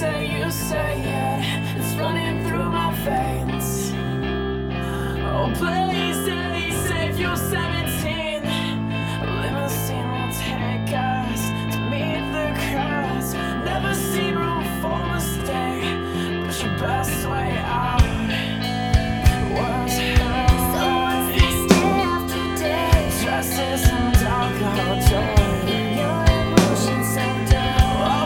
you say it. It's running through my veins. Oh, please stay safe, you're 7